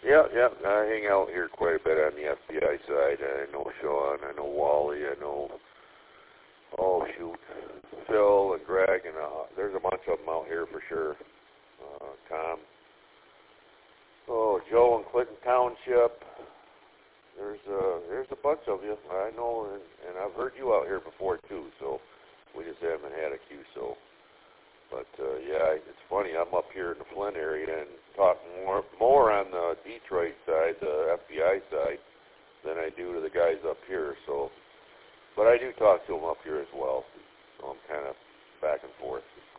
Yeah. I hang out here quite a bit on the FBI side. I know Sean, I know Wally, I know, Phil and Greg, and there's a bunch of them out here for sure. Tom. Joe in Clinton Township. There's a bunch of you. I know, and I've heard you out here before too, so we just haven't had a cue, so. But, yeah, it's funny. I'm up here in the Flint area and talk more on the Detroit side, the FBI side, than I do to the guys up here. So, but I do talk to them up here as well. So I'm kind of back and forth.